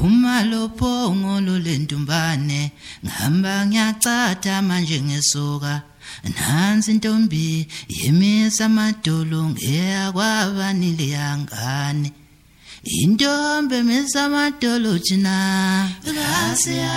Uma lophongo lolentumbane ngihamba ngiyacatha manje ngesuka nansi intombi yemisa amadolo ngeya kwabanile yangane intombi emisa amadolo thina ngasiya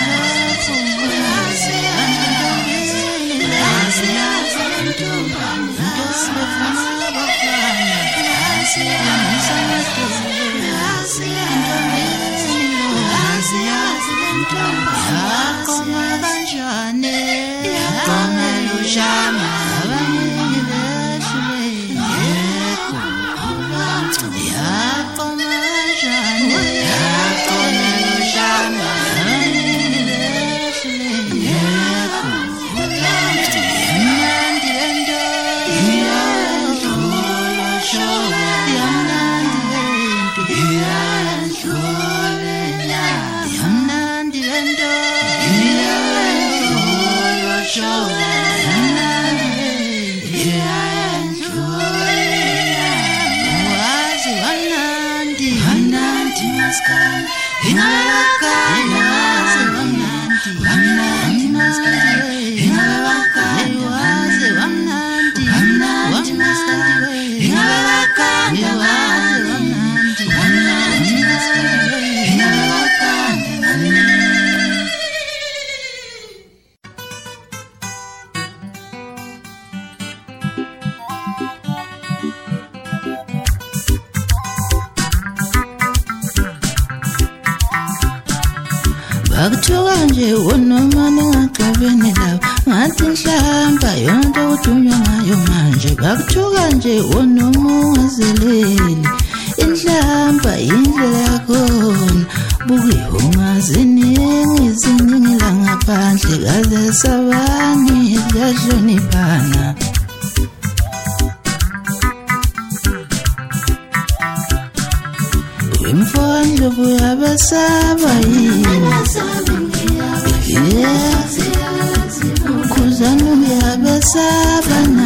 Bakuthoka nje wonomane ngaqabene lawo ngathi nhlamba yonto udunywa ngayo manje bakuthoka nje wonomungazeleli inhlamba indlela yakhona buke ungaziningi ziningi la ngaphandle kaze sabani yahloniphana Mfondlo buyabasaba yini Khuzana uyabasaba na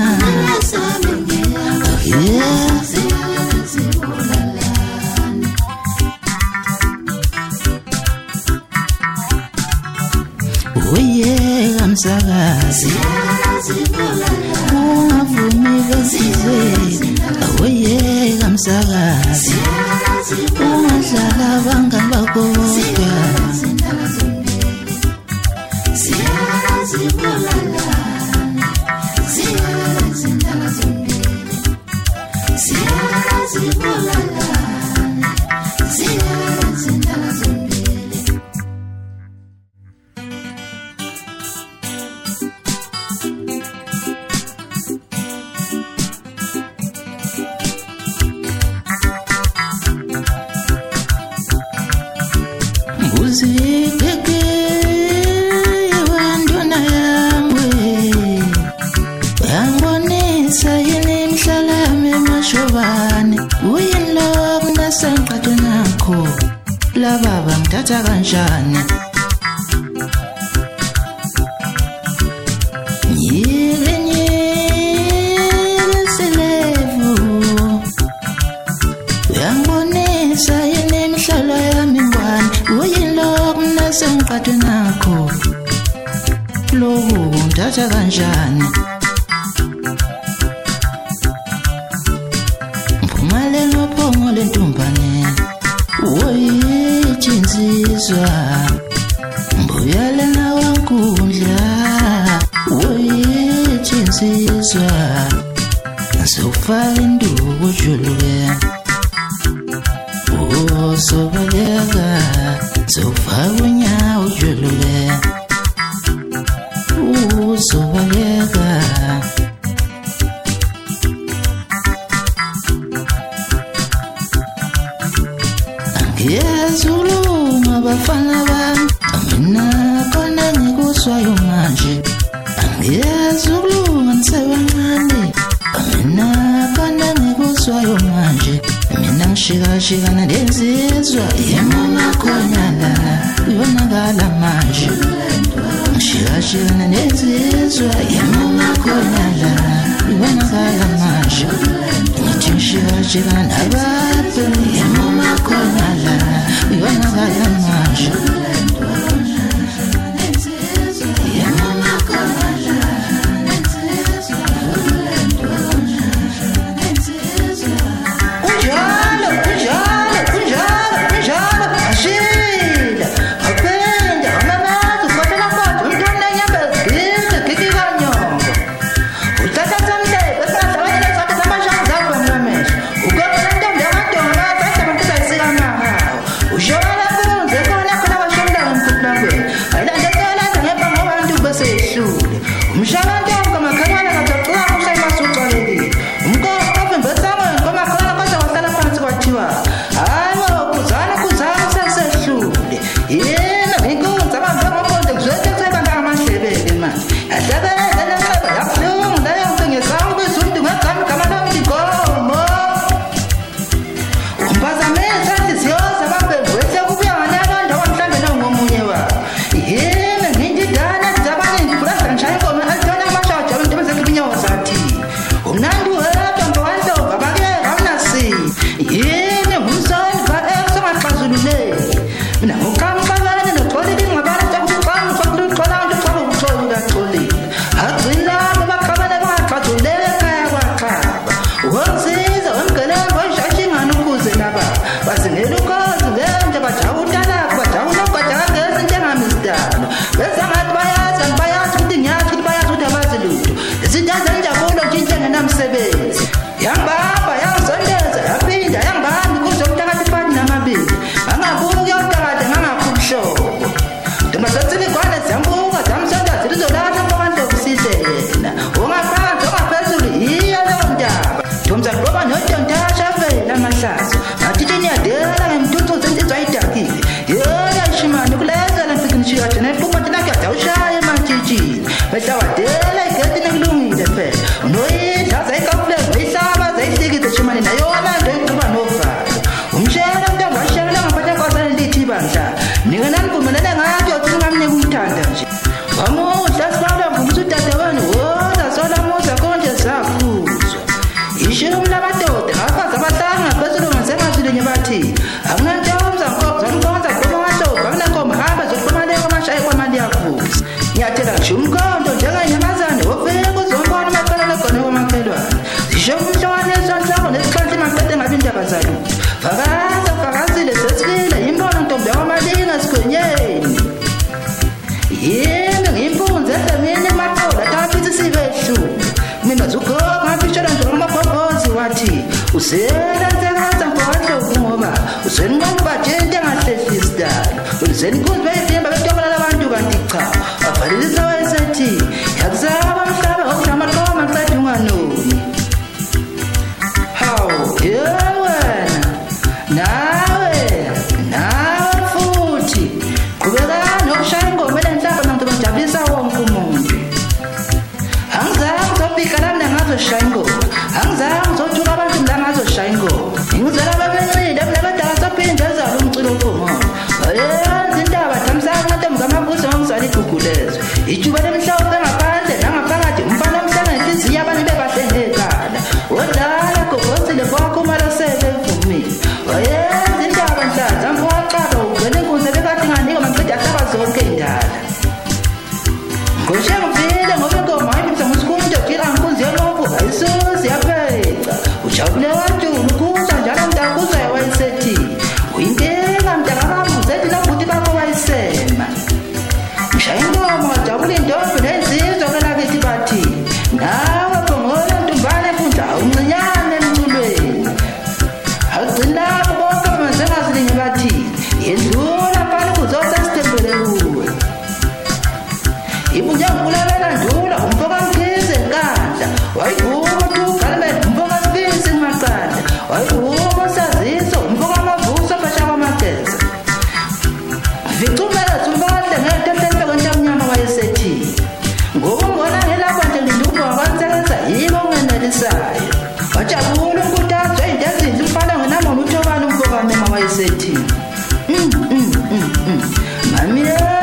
Oye kamsakazi ungavumi besizwe Oye kamsakazi Ungadlala abangani bakho bodwa Uzikeke wandona yangwe Yangibonisa yini imhlala yami emashobane Uyinlo kunasanqato nakho Laba bangithatha kanjani Nyike selevu Yangibonisa yini imhlala yami ngwane Sengqathwe nakho loku ndatha kanjani Mphumale ngophongo lentumbane Woyithi insizwa Mbuyale nawankundla Woyithi insizwa Sofaka induku juluke Sobaleka Sofaka unyawo juluke Sobaleka Angiyazulunga bafana bami Mina khona ngikuswayo manje Angiyazulunga nisebancane Mina khona ngikuswayo manje Mina ngishikashikana lezizwa Yemama khonyala Uyonakala manje Ngishikashikana lezizwa Yemama khonyala Uyonakala manje Ngithi jika nabato yamuma konala yona bayamasha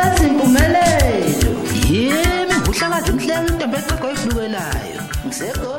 Ngihlala nje emhlenge intombi eqoqa oyidlukelayo. Ngisekho